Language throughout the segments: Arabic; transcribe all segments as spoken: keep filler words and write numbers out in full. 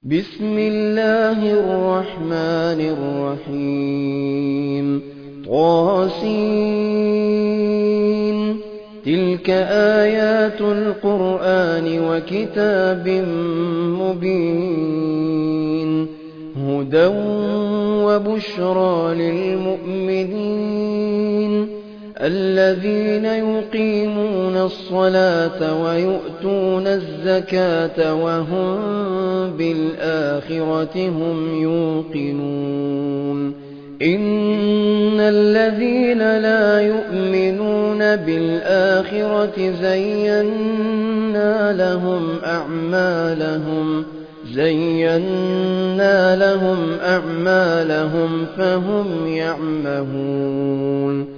بسم الله الرحمن الرحيم طاسين تلك آيات القرآن وكتاب مبين هدى وبشرى للمؤمنين الذين يقيمون الصلاة ويؤتون الزكاة وهم بالآخرة هم يوقنون إن الذين لا يؤمنون بالآخرة زينا لهم أعمالهم زينا لهم أعمالهم فهم يعمهون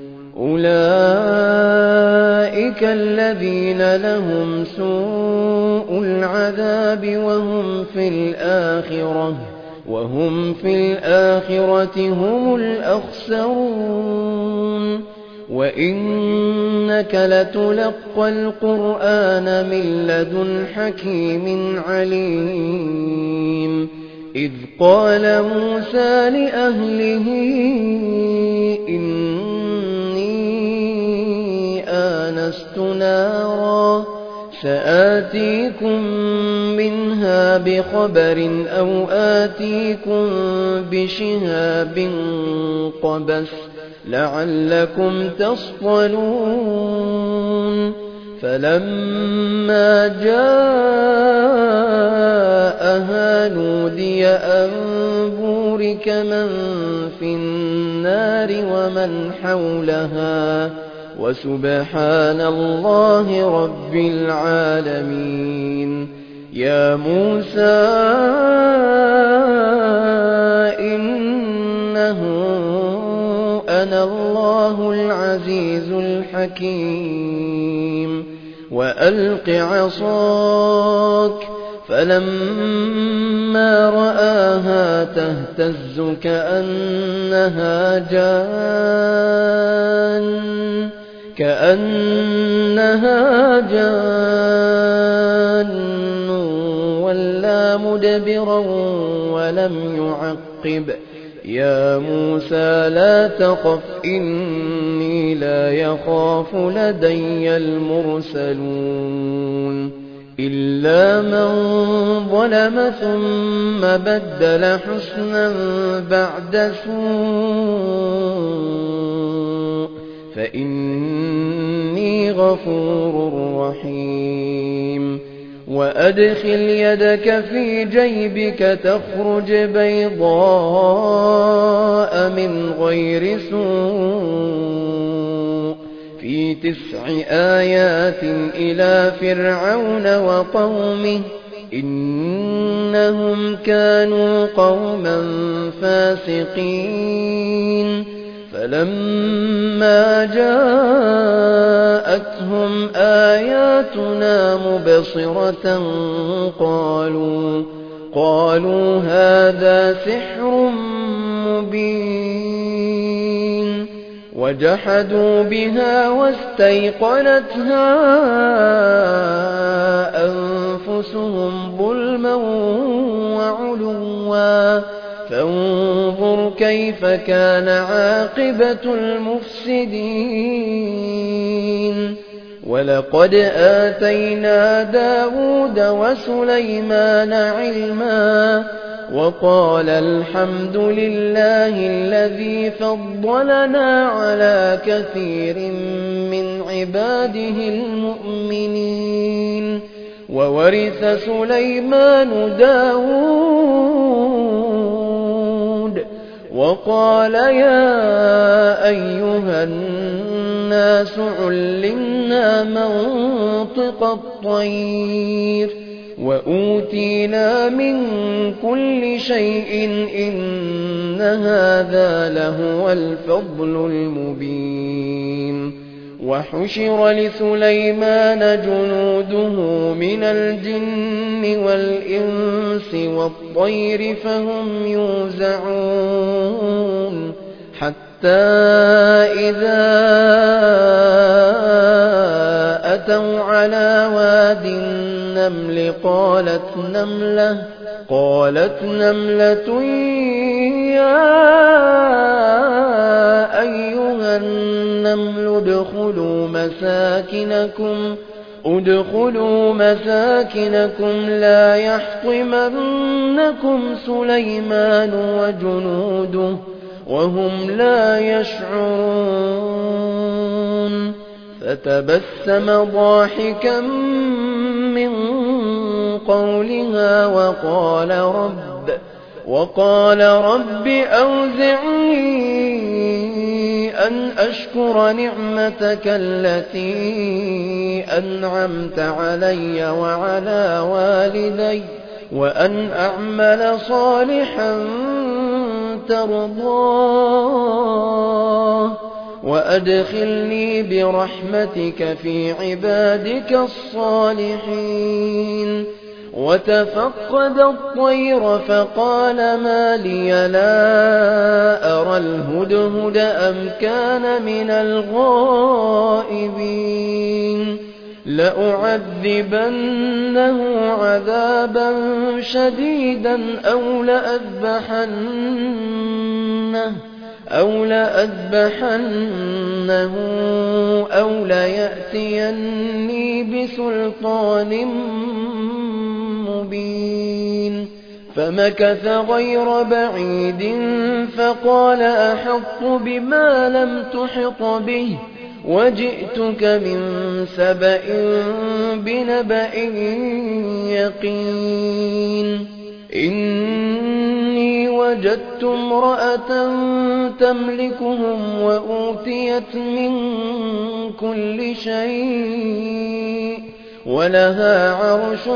أولئك الذين لهم سوء العذاب وهم في الآخرة وهم في الآخرة هم الأخسرون وإنك لتلقى القرآن من لدن حكيم عليم إذ قال موسى لأهله إني آنست نارا سآتيكم منها بخبر أو آتيكم بشهاب قبس لعلكم تصطلون فلما جاءها نودي أن بورك من في النار ومن حولها وسبحان الله رب العالمين يا موسى إنه أنا الله العزيز الحكيم وألق عصاك فلما رآها تهتز كأنها جان كأنها جان ولا مدبرا ولم يعقب يا موسى لا تخف إني لا يخاف لدي المرسلون إلا من ظلم ثم بدل حسنا بعد سوء فإني غفور رحيم وأدخل يدك في جيبك تخرج بيضاء من غير سوء في تسع آيات إلى فرعون وقومه إنهم كانوا قوما فاسقين فلما جاءتهم آياتنا مبصرة قالوا قالوا هذا سحر مبين وجحدوا بها واستيقنتها أنفسهم ظلما وعلوا فانظر كيف كان عاقبة المفسدين ولقد آتينا داود وسليمان علما وقال الحمد لله الذي فضلنا على كثير من عباده المؤمنين وورث سليمان داود وقال يا أيها الناس علمنا منطق الطير وأوتينا من كل شيء إن هذا لهو الفضل المبين وحشر لسليمان جنوده من الجن والإنس والطير فهم يوزعون حتى إذا أتوا على واد النمل قالت نملة قالت نملة يا أيها النمل ادخلوا مساكنكم ادخلوا مساكنكم لا يحطمنكم سليمان وجنوده وهم لا يشعرون فتبسم ضاحكا من قولها وقال رب وقال رب أوزعني أن أشكر نعمتك التي أنعمت علي وعلى والدي وأن أعمل صالحا ترضاه وأدخلني برحمتك في عبادك الصالحين وتفقد الطير فقال ما لي لا أرى الهدهد أم كان من الغائبين لأعذبنه عذابا شديدا أو لأذبحنه أو لأذبحنه أو ليأتيني بسلطان مبين فمكث غير بعيد فقال أحط بما لم تحط به وجئتك من سبأ بنبأ يقين إني وجدت امرأة تملكهم وأوتيت من كل شيء ولها عرش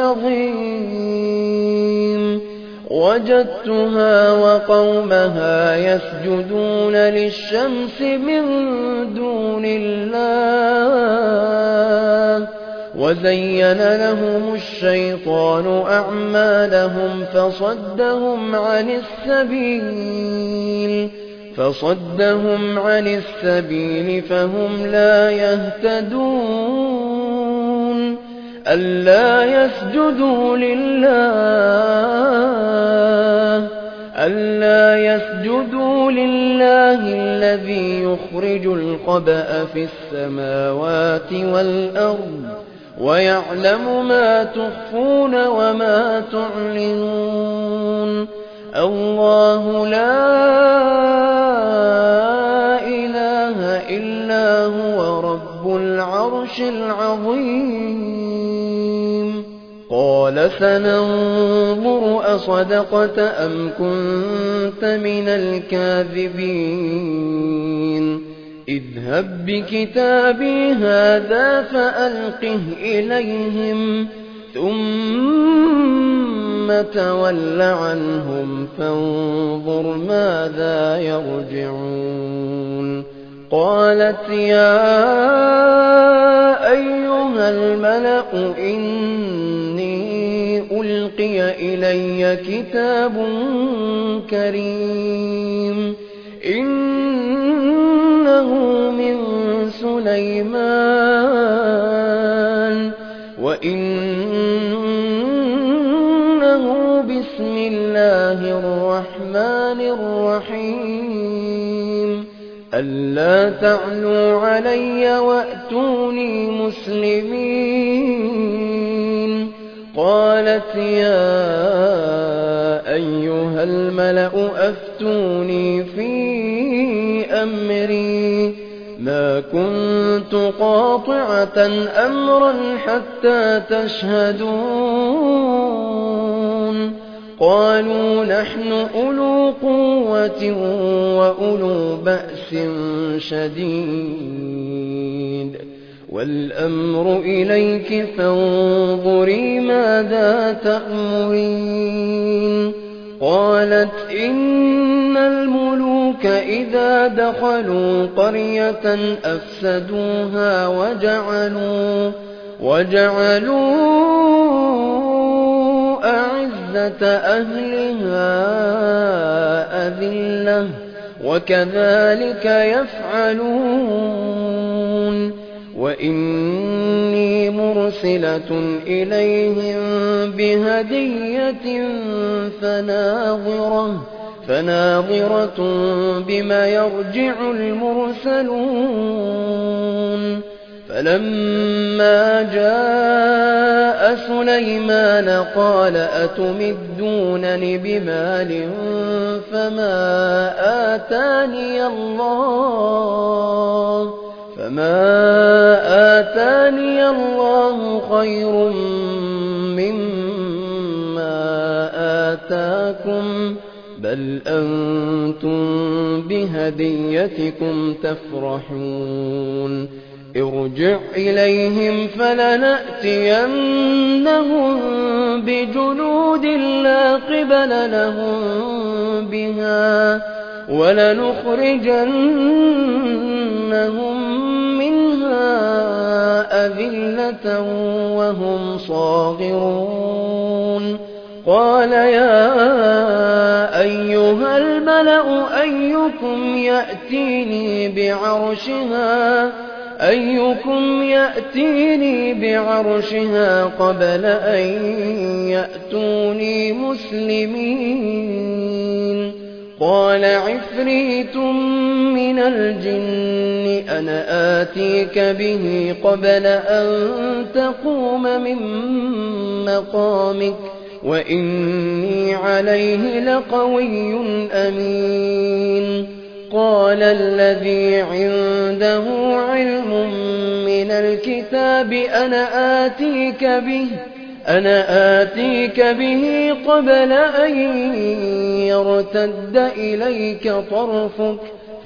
عظيم وجدتها وقومها يسجدون للشمس من دون الله وزين لهم الشيطان أعمالهم فصدهم عن السبيل فصدهم عن السبيل فهم لا يهتدون ألا يسجدوا لله ألا يسجدوا لله الذي يخرج الخبأ في السماوات والأرض ويعلم ما تخفون وما تعلنون الله لا إله إلا هو رب العرش العظيم قال سننظر أصدقت أم كنت من الكاذبين اذهب بكتابي هذا فألقه إليهم ثم تول عنهم فانظر ماذا يرجعون قالت يا أيها الملأ إني ألقي إلي كتاب كريم إنه من سليمان وإنه بسم الله الرحمن الرحيم ألا تعلوا علي وأتوني مسلمين قالت يا أيها الملأ أفتوني في أمري ما كنت قاطعة أمرا حتى تشهدون قالوا نحن أولو قوة وأولو بأس شديد والأمر إليك فانظري ماذا تأمرين قالت إن الملوك إذا دخلوا قرية أفسدوها وجعلوا وجعلوا أعزة أهلها أذلة وكذلك يفعلون وإني مرسلة مرسلة إليهم بهدية فناظرة فناظرة بما يرجع المرسلون. فلما جاء سليمان قال أتمدونني بمال فما آتاني الله فما آتاني الله خير مما آتاكم بل أنتم بهديتكم تفرحون. ارجع إليهم فلنأتينهم بجنود لا قبل لهم بها ولنخرجنهم منها أذلة وهم صاغرون. قال يا أيها الملأ أيكم يأتيني بعرشها أيكم يأتيني بعرشها قبل أن يأتوني مسلمين. قال عفريت من الجن أنا آتيك به قبل أن تقوم من مقامك وإني عليه لقوي أمين. قال الذي عنده علم من الكتاب أنا آتيك به أنا آتيك به قبل أن يرتد إليك طرفك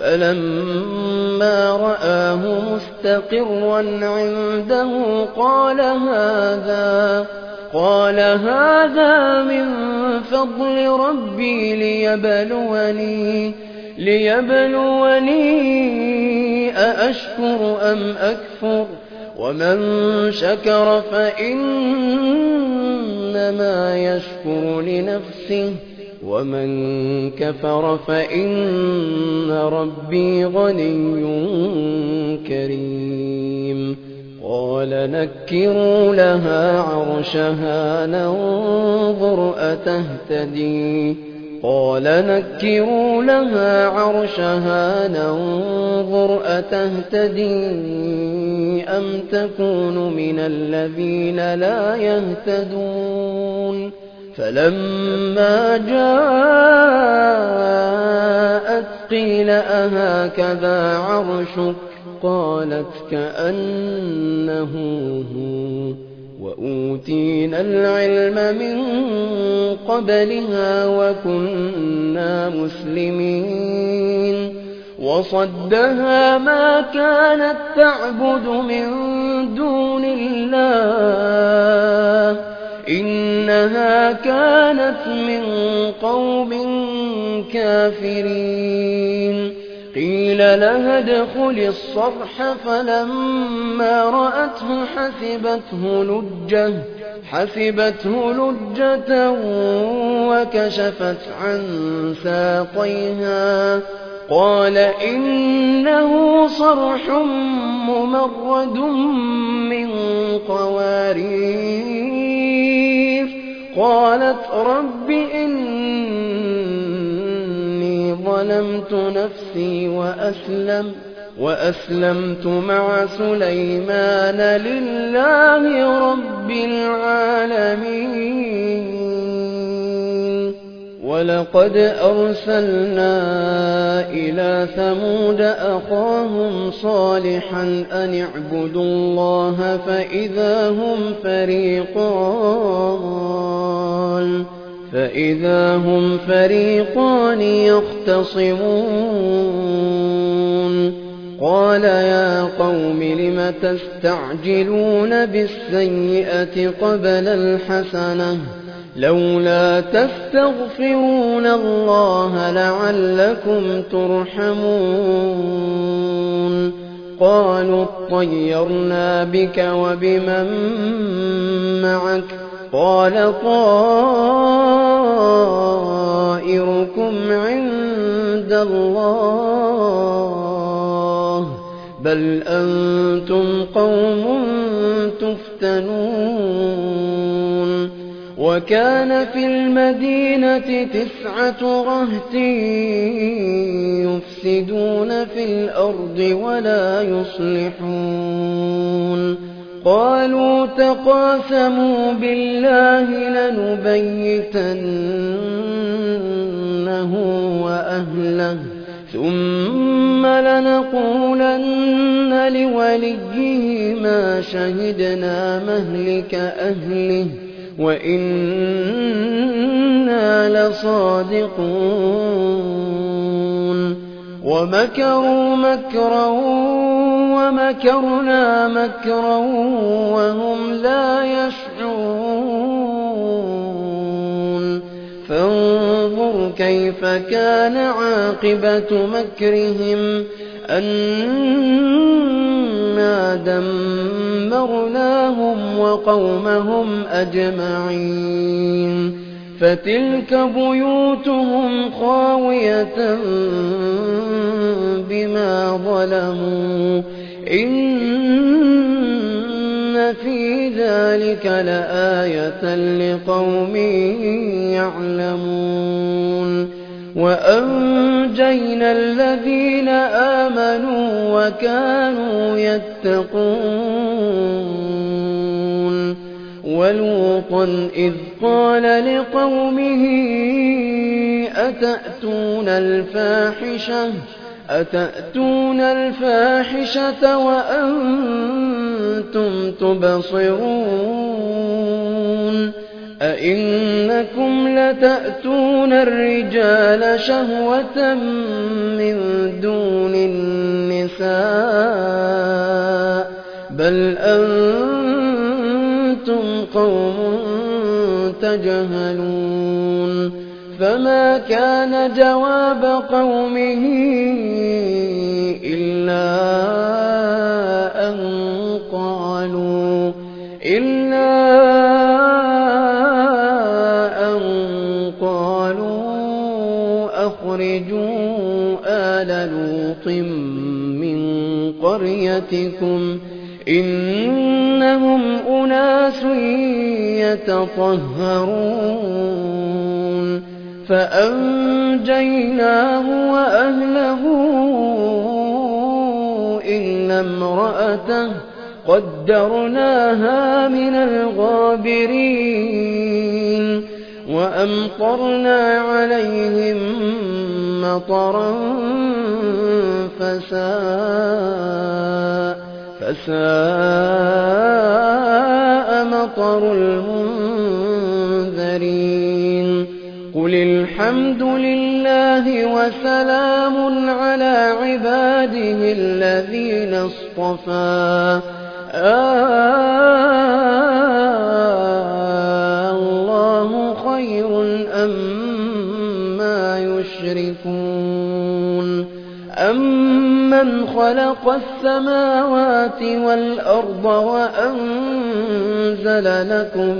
فلما رآه مستقرا عنده قال هذا قال هذا من فضل ربي ليبلوني ليبلوني أأشكر أم أكفر ومن شكر فإنما يشكر لنفسه ومن كفر فإن ربي غني كريم. قال نكروا لها عرشها ننظر أتهتدي قال نكروا لها عرشها ننظر أتهتدي أم تكون من الذين لا يهتدون. فلما جاءت قيل أهكذا عرشك قالت كأنه هو وأوتينا العلم من قبلها وكنا مسلمين. وصدها ما كانت تعبد من دون الله إنها كانت من قوم كافرين. قيل لها ادخل الصرح فلما رأته حسبته لجة حسبته لجة وكشفت عن ساقيها قال إنه صرح ممرد من قوارير. قالت رب إني ظلمت نفسي وأسلم وأسلمت مع سليمان لله رب العالمين. ولقد أرسلنا إلى ثمود أخاهم صالحا أن اعبدوا الله فإذا هم فريقان فإذا هم فريقان يختصمون. قال يا قوم لم تستعجلون بالسيئة قبل الحسنة لولا تستغفرون الله لعلكم ترحمون. قالوا اطيرنا بك وبمن معك قال طائركم عند الله بل أنتم قوم يفتنون وكان في المدينة تسعة رهط يفسدون في الأرض ولا يصلحون قالوا تقاسموا بالله لنبيتنه وأهله ثم لنقولن لوليه ما شهدنا مهلك أهله وإنا لصادقون ومكروا مكرا ومكرنا مكرا وهم لا يشعرون فانظر كيف كان عاقبة مكرهم أنا دمرناهم وقومهم أجمعين فتلك بيوتهم خاوية بما ظلموا إن في ذلك لآية لقوم يعلمون وأنجينا الذين آمنوا وكانوا يتقون ولوطا إذ قال لقومه أتأتون الفاحشة أتأتون الفاحشة وأنتم تبصرون أئنكم لتأتون الرجال شهوة من دون النساء بل أنتم قوم تجهلون فما كان جواب قومه إلا أن قالوا إلا أن قالوا أخرجوا آل لوط من قريتكم إنهم أناس يتطهرون فأنجيناه وأهله إلا امرأته قدرناها من الغابرين وأمطرنا عليهم مطرا فساء فساء مطر المنذرين قل الحمد لله وسلام على عباده الذين اصطفى الله خير أما يشركون أمن خلق السماوات والأرض وأنزل لكم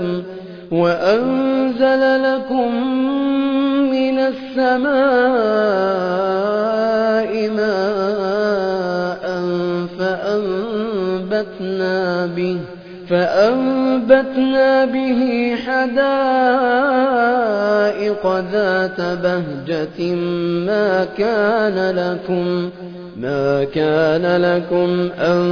وأنزل لكم من السماء ماء فأنبتنا به فأنبتنا به حدائق ذات بهجة ما كان لكم ما كان لكم أن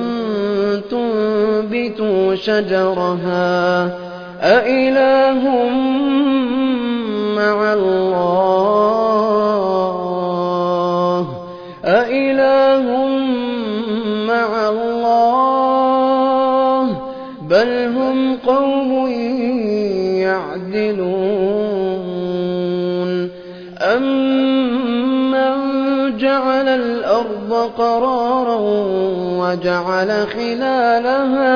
تنبتوا شجرها أإله مع الله أإله مع الله بل هم قوم يعدلون أمن جعل الأرض قرارا وجعل خلالها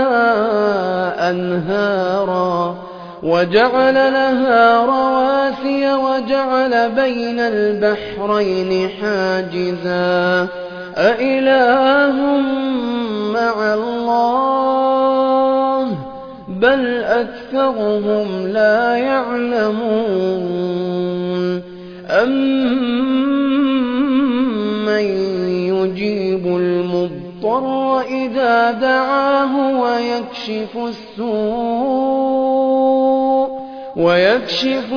أنهارا وجعل لها رواسي وجعل بين البحرين حاجزا أإله مع الله بل أكثرهم لا يعلمون أمن يجيب المضطر المضطر إذا دعاه ويكشف السوء ويكشف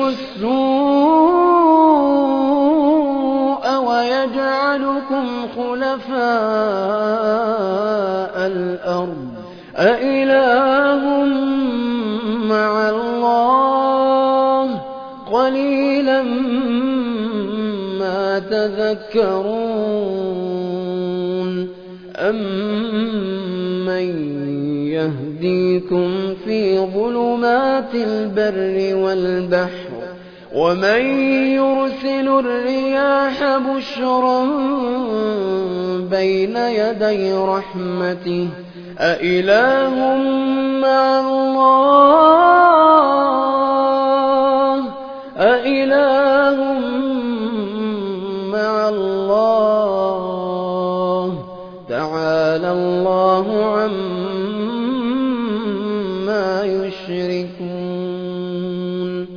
السوء ويجعلكم خلفاء الأرض أإله مع الله قليلا ما تذكرون أمن يهديكم في ظلمات البر والبحر ومن يرسل الرياح بشرا بين يدي رحمته أإله مع الله أإله مع الله تعالى الله عما يشركون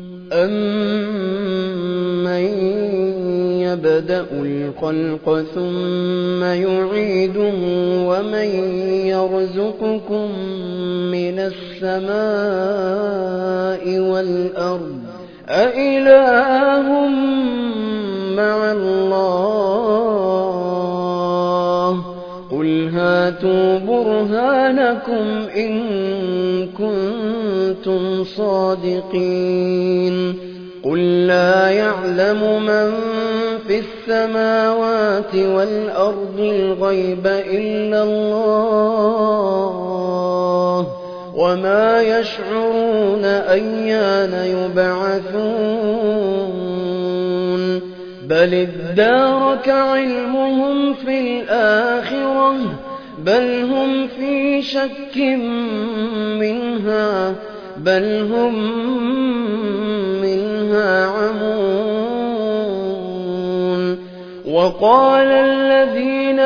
أمن يبدأ الخلق ثم يعيده ومن يرزقكم من السماء والأرض أإله مع الله قل هاتوا برهانكم إن كنتم صادقين قل لا يعلم من في السماوات والأرض الغيب إلا الله وما يشعرون أيان يبعثون بل ادارك علمهم في الآخرة بل هم في شك منها بل هم منها عمون وقال الذين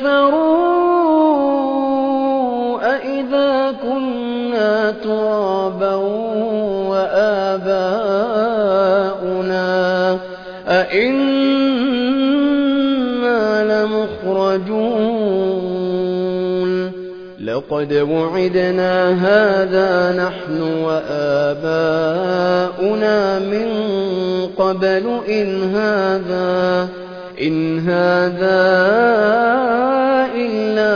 كفروا أئذا كنا ترابا وآباؤنا أئنا لمخرجون لقد وعدنا هذا نحن وآباؤنا من قبل إن هذا إن هذا إلا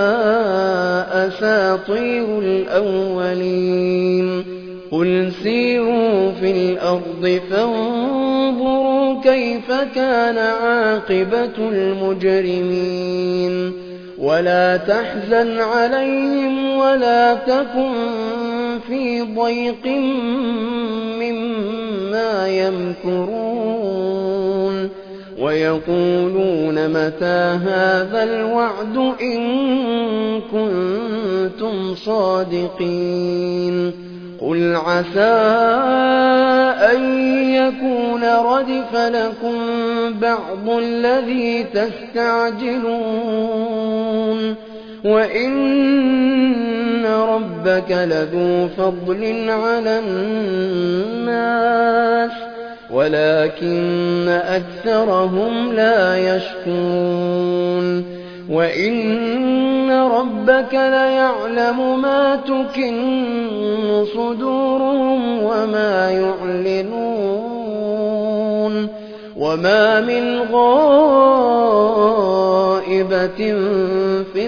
أساطير الأولين قل سيروا في الأرض فانظروا كيف كان عاقبة المجرمين ولا تحزن عليهم ولا تكن في ضيق مما يمكرون ويقولون متى هذا الوعد إن كنتم صادقين قل عسى أن يكون ردف لكم بعض الذي تستعجلون وإن ربك لذو فضل على الناس ولكن أكثرهم لا يشكرون وإن ربك ليعلم ما تكن صدورهم وما يعلنون وما من غائبة في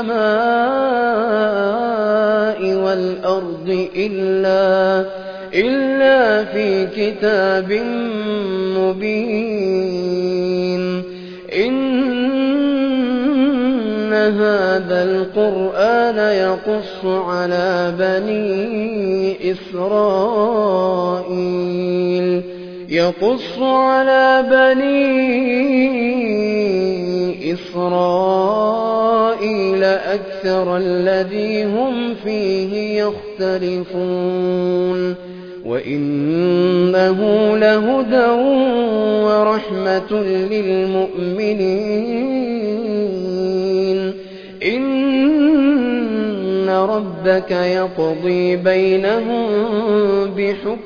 السماء والأرض إلا إلا في كتاب مبين إن هذا القرآن يقص على بني إسرائيل يقص على بني إسرائيل أكثر الذي هم فيه يختلفون وإنه لهدى ورحمة للمؤمنين إن ربك يقضي بينهم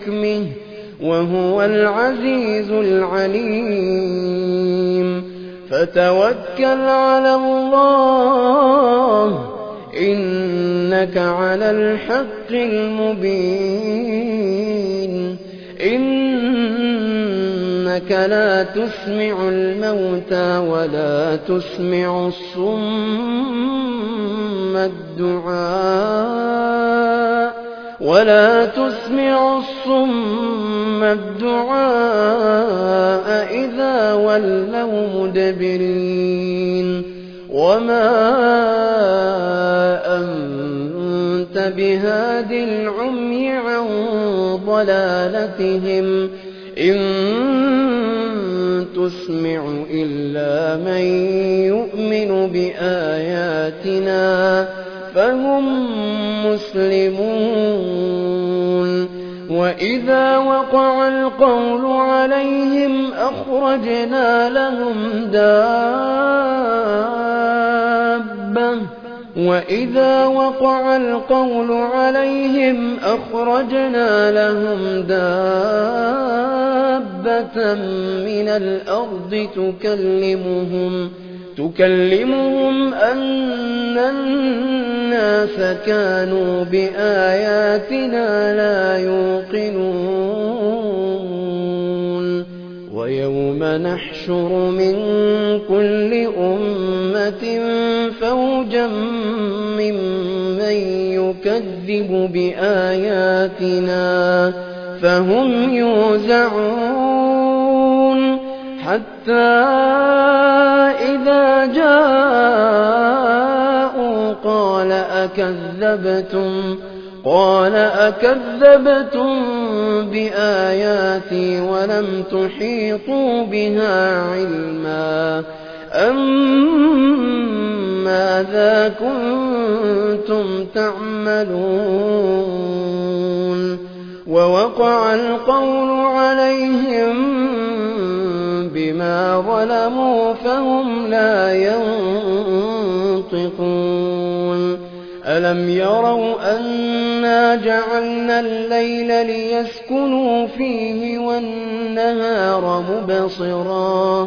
بحكمه وهو العزيز العليم فتوكل على الله إنك على الحق المبين إنك لا تسمع الموتى ولا تسمع الصم الدعاء ولا تسمع الصم الدعاء إذا ولوا مدبرين وما أنت بهاد العمي عن ضلالتهم إن تسمع إلا من يؤمن بآياتنا فهم مسلمون وإذا وقع القول عليهم أخرجنا لهم دابة وإذا وقع القول عليهم أخرجنا لهم دابة من الأرض تكلمهم تكلمهم أن الناس كانوا بآياتنا لا يوقنون ويوم نحشر من كل أمة فوجا ممن يكذب بآياتنا فهم يوزعون حتى إذا جاءوا قال أكذبتم قال أكذبتم بآياتي ولم تحيطوا بها علما أم ماذا كنتم تعملون ووقع القول عليهم بما ظلموا فهم لا ينطقون ألم يروا أنا جعلنا الليل ليسكنوا فيه والنهار مبصرا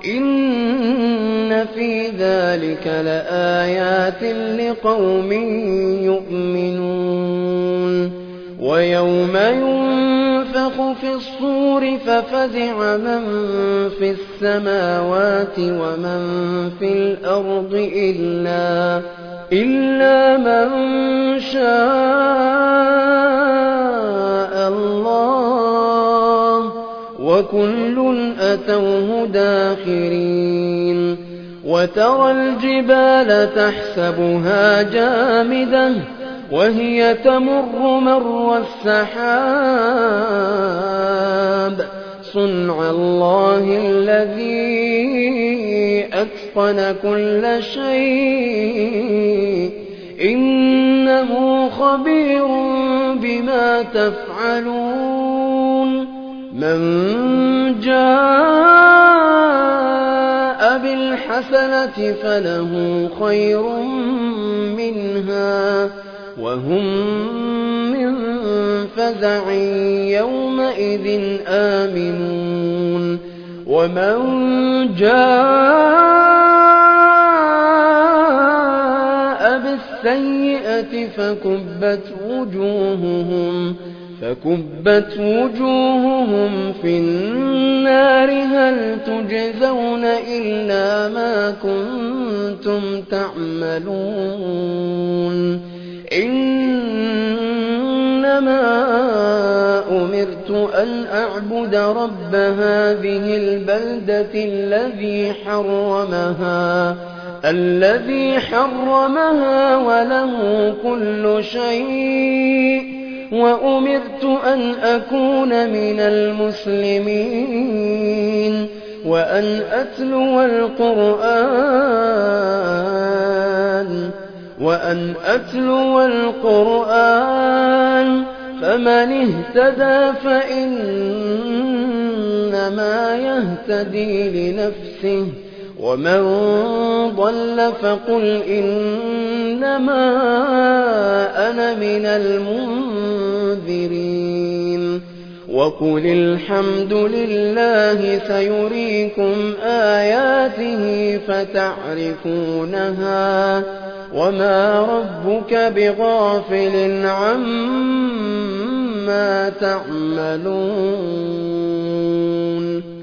إن في ذلك لآيات لقوم يؤمنون ويوم ينفخ في الصور ففزع من في السماوات ومن في الأرض إلا إلا من شاء الله وكل أتوه داخرين وترى الجبال تحسبها جامدة وهي تمر مر السحاب صنع الله الذي أتقن كل شيء إنه خبير بما تفعلون من جاء بالحسنة فله خير منها وهم من فزع يومئذ آمنون ومن جاء بالسيئة فكبت وجوههم فكبت وجوههم في النار هل تجزون إلا ما كنتم تعملون إنما أمرت أن أعبد رب هذه البلدة الذي حرمها الذي حرمها وله كل شيء وأمرت أن أكون من المسلمين وأن أتلو القرآن وأن أتلو القرآن فمن اهتدى فإنما يهتدي لنفسه ومن ضل فقل إنما أنا من المنذرين وقل الحمد لله سيريكم آياته فتعرفونها وما ربك بغافل عما تعملون